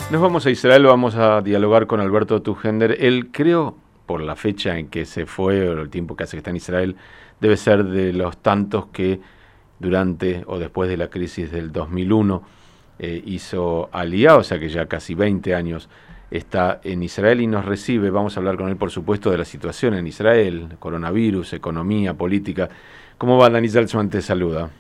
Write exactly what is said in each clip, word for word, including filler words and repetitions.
Nos vamos a Israel, vamos a dialogar con Alberto Tujender. Él, creo, por la fecha en que se fue, o el tiempo que hace que está en Israel, debe ser de los tantos que durante o después de la crisis del dos mil uno eh, hizo Aliyá, o sea que ya casi veinte años está en Israel y nos recibe. Vamos a hablar con él, por supuesto, de la situación en Israel, coronavirus, economía, política. ¿Cómo va? Dani Zaltzman te saluda.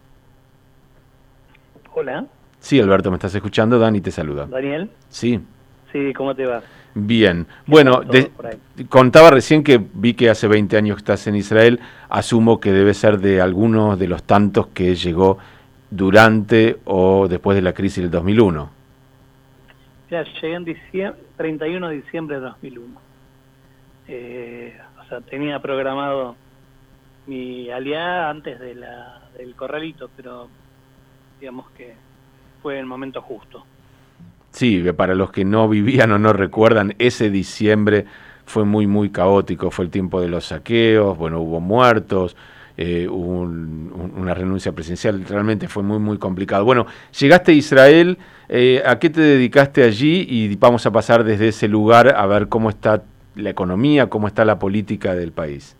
Hola. Sí, Alberto, ¿me estás escuchando? Dani te saluda. ¿Daniel? Sí. Sí, ¿cómo te va? Bien. Bueno, de, contaba recién que vi que hace veinte años que estás en Israel. Asumo que debe ser de algunos de los tantos que llegó durante o después de la crisis del dos mil uno. Ya, llegué en diciembre, treinta y uno de diciembre de dos mil uno. Eh, o sea, tenía programado mi aliada antes de la, del corralito, pero digamos que fue el momento justo. Sí, para los que no vivían o no recuerdan, ese diciembre fue muy, muy caótico. Fue el tiempo de los saqueos, bueno, hubo muertos, eh, hubo un, un, una renuncia presidencial, realmente fue muy, muy complicado. Bueno, llegaste a Israel, eh, ¿a qué te dedicaste allí? Y vamos a pasar desde ese lugar a ver cómo está la economía, cómo está la política del país.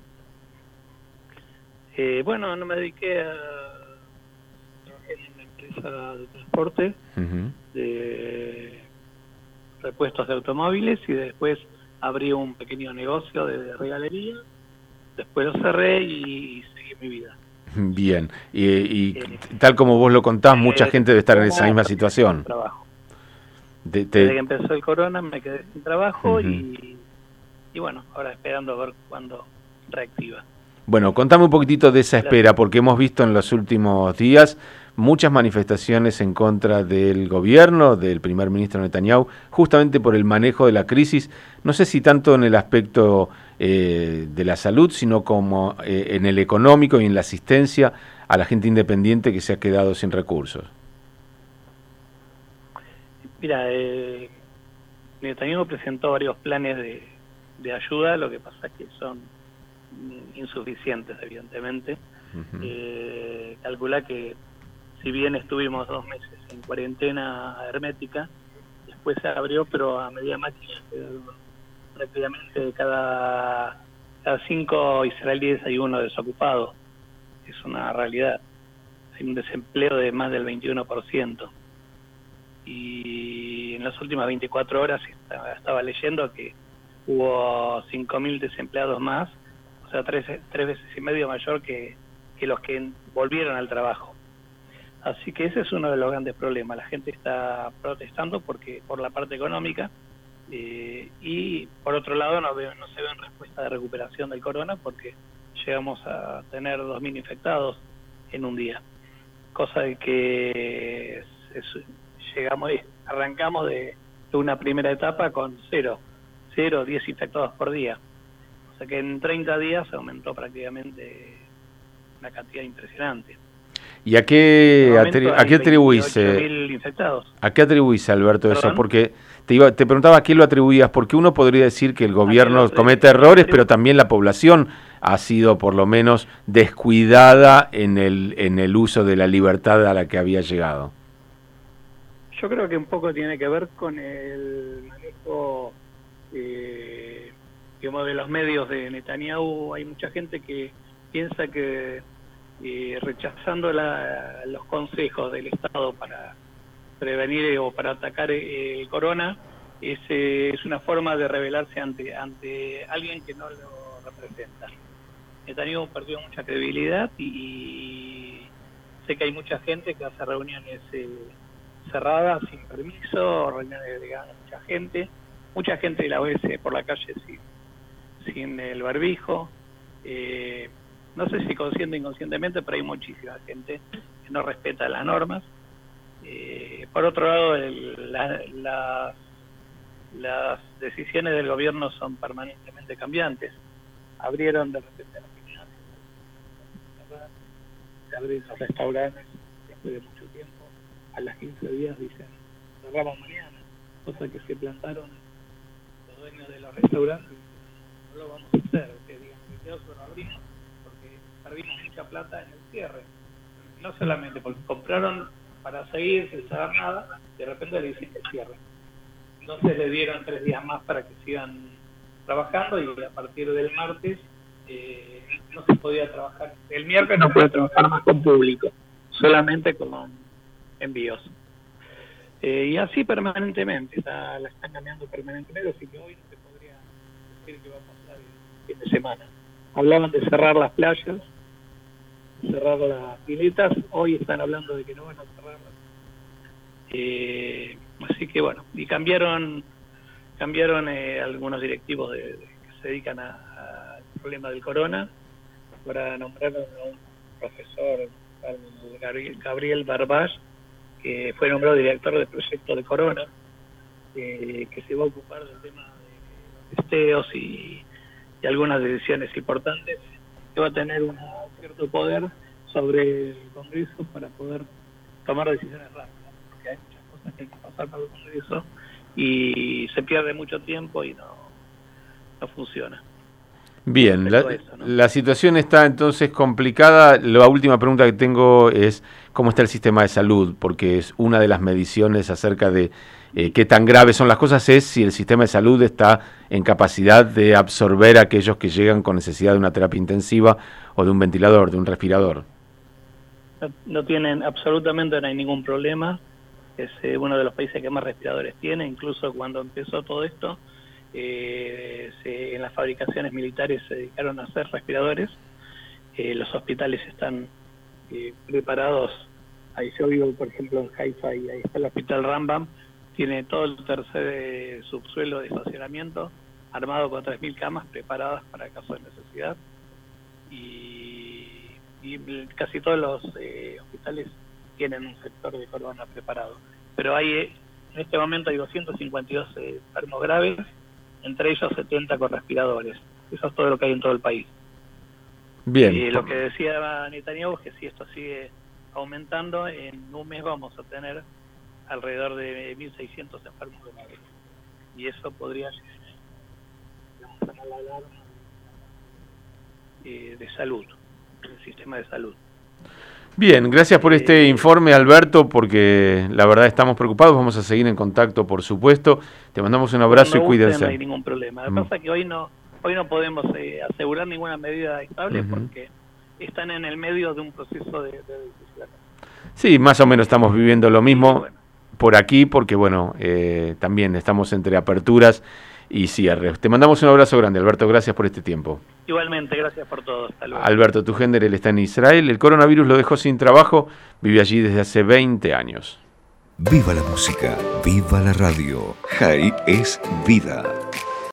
Eh, bueno, no me dediqué a trabajar en una empresa de transporte, uh-huh. de repuestos de automóviles, y después abrí un pequeño negocio de regalería, después lo cerré y seguí mi vida. Bien, y, y eh, tal como vos lo contás, eh, mucha gente debe estar en esa misma situación. Trabajo. De, te... Desde que empezó el corona me quedé sin trabajo, uh-huh. y, y bueno, ahora esperando a ver cuándo reactiva. Bueno, contame un poquitito de esa espera, porque hemos visto en los últimos días muchas manifestaciones en contra del gobierno, del primer ministro Netanyahu, justamente por el manejo de la crisis, no sé si tanto en el aspecto eh, de la salud, sino como eh, en el económico y en la asistencia a la gente independiente que se ha quedado sin recursos. Mira, eh, Netanyahu presentó varios planes de, de ayuda, lo que pasa es que son insuficientes, evidentemente. Uh-huh. Eh, calcula que si bien estuvimos dos meses en cuarentena hermética, después se abrió, pero a media máquina, rápidamente cada, cada cinco israelíes hay uno desocupado. Es una realidad. Hay un desempleo de más del veintiuno por ciento. Y en las últimas veinticuatro horas estaba, estaba leyendo que hubo cinco mil desempleados más, o sea, tres, tres veces y medio mayor que, que los que volvieron al trabajo. Así que ese es uno de los grandes problemas. La gente está protestando porque por la parte económica, eh, y por otro lado no, veo, no se ve en respuesta de recuperación del corona, porque llegamos a tener dos mil infectados en un día, cosa de que es, es, llegamos arrancamos de, de una primera etapa con cero, cero, diez infectados por día. O sea que en treinta días aumentó prácticamente una cantidad impresionante. ¿Y a qué, atri a qué atribuís? Eh, ¿A qué atribuís, Alberto, ¿Perdón? eso? Porque te, iba, te preguntaba a qué lo atribuías, porque uno podría decir que el gobierno comete errores, pero también la población ha sido por lo menos descuidada en el, en el uso de la libertad a la que había llegado. Yo creo que un poco tiene que ver con el manejo eh, digamos, de los medios de Netanyahu. Hay mucha gente que piensa que eh, rechazando la, los consejos del Estado para prevenir o para atacar el corona es, eh, es una forma de rebelarse ante, ante alguien que no lo representa. Netanyahu perdió mucha credibilidad y, y sé que hay mucha gente que hace reuniones eh, cerradas, sin permiso, reuniones de mucha gente, mucha gente la ve por la calle sin, sin el barbijo, eh, no sé si consciente o inconscientemente, pero hay muchísima gente que no respeta las normas. Eh, por otro lado, el, la, la, las decisiones del gobierno son permanentemente cambiantes. Abrieron de repente las gimnasias, se abren los restaurantes después de mucho tiempo. A las quince días dicen, cerramos mañana, cosa que se plantaron los dueños de los restaurantes. No lo vamos a hacer, que digan que nosotros no abrimos porque perdimos mucha plata en el cierre. No solamente porque compraron para seguir sin saber nada, de repente le dicen que cierren. Entonces le dieron tres días más para que sigan trabajando, y a partir del martes eh, no se podía trabajar. El miércoles no puede trabajar más con público, solamente con envíos. Eh, y así permanentemente, está, la están cambiando permanentemente, así que hoy no se podría decir que va a pasar el fin de semana. Hablaban de cerrar las playas, cerrar las piletas, hoy están hablando de que no van a cerrarlas. Eh, así que bueno, y cambiaron cambiaron eh, algunos directivos de, de, que se dedican al problema del corona. Ahora nombraron a un profesor, al Gabriel, Gabriel Barbach, que fue nombrado director del proyecto de corona, eh, que se va a ocupar del tema de testeos y, y algunas decisiones importantes, que va a tener un cierto poder sobre el Congreso para poder tomar decisiones rápidas, porque hay muchas cosas que hay que pasar por el Congreso y se pierde mucho tiempo y no, no funciona. Bien, la, eso, ¿no? La situación está entonces complicada. La última pregunta que tengo es cómo está el sistema de salud, porque es una de las mediciones acerca de eh, qué tan graves son las cosas, es si el sistema de salud está en capacidad de absorber a aquellos que llegan con necesidad de una terapia intensiva o de un ventilador, de un respirador. No, no tienen, absolutamente no hay ningún problema. Es eh, uno de los países que más respiradores tiene. Incluso cuando empezó todo esto, eh, se, en las fabricaciones militares se dedicaron a hacer respiradores. Eh, los hospitales están eh, preparados. Ahí yo vivo, por ejemplo, en Haifa, y ahí está el hospital Rambam. Tiene todo el tercer subsuelo de estacionamiento armado con tres mil camas preparadas para caso de necesidad. Y, y casi todos los eh, hospitales tienen un sector de corona preparado. Pero hay, en este momento hay doscientos cincuenta y dos eh, enfermos graves, entre ellos setenta con respiradores. Eso es todo lo que hay en todo el país. Bien. Eh, lo que decía Netanyahu es que si esto sigue aumentando, en un mes vamos a tener alrededor de mil seiscientos enfermos graves. Y eso podría sonar la alarma eh, de salud, del sistema de salud. Bien, gracias por este informe, Alberto, porque la verdad estamos preocupados. Vamos a seguir en contacto, por supuesto. Te mandamos un abrazo y cuídense. No hay ningún problema. Lo que pasa es que hoy no hoy no podemos eh, asegurar ninguna medida estable, uh-huh, porque están en el medio de un proceso de, de decisión. Sí, más o menos estamos viviendo lo mismo, sí, bueno, por aquí, porque bueno, eh, también estamos entre aperturas y cierres. Te mandamos un abrazo grande, Alberto. Gracias por este tiempo. Igualmente, gracias por todo. Hasta luego. Alberto Tujender, él está en Israel. El coronavirus lo dejó sin trabajo. Vive allí desde hace veinte años. Viva la música, viva la radio. Jai es vida.